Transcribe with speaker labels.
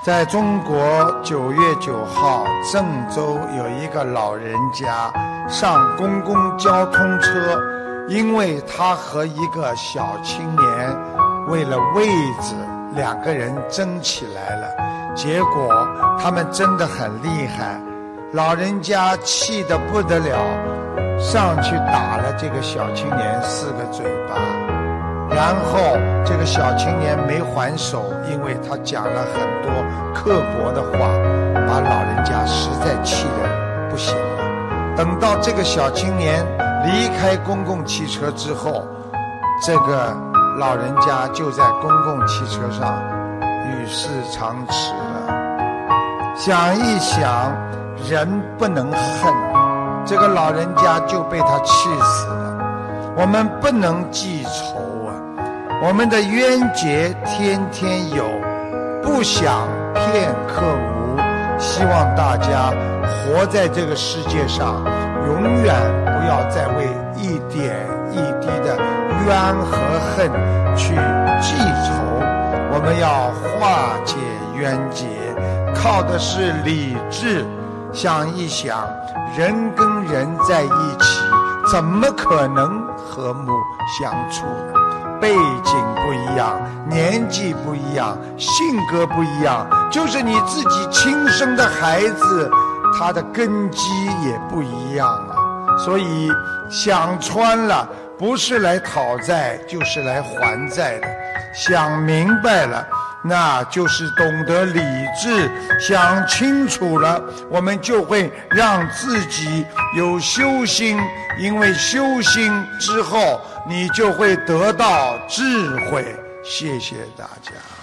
Speaker 1: 在中国9月9号，郑州有一个老人家上公共交通车，因为他和一个小青年为了位置，两个人争起来了，结果他们争得很厉害，老人家气得不得了，上去打了这个小青年4个嘴巴。然后这个小青年没还手，因为他讲了很多刻薄的话，把老人家实在气得不行了。等到这个小青年离开公共汽车之后，这个老人家就在公共汽车上与世长辞了。想一想，人不能恨，这个老人家就被他气死了。我们不能记仇啊，我们的冤结天天有，不想片刻无。希望大家活在这个世界上，永远不要再为一点一滴的冤和恨去记仇。我们要化解冤结，靠的是理智。想一想，人跟人在一起，怎么可能和睦相处呢？背景不一样，年纪不一样，性格不一样，就是你自己亲生的孩子，他的根基也不一样啊。所以想穿了，不是来讨债，就是来还债的。想明白了，那就是懂得理智，想清楚了，我们就会让自己有修心，因为修心之后，你就会得到智慧。谢谢大家。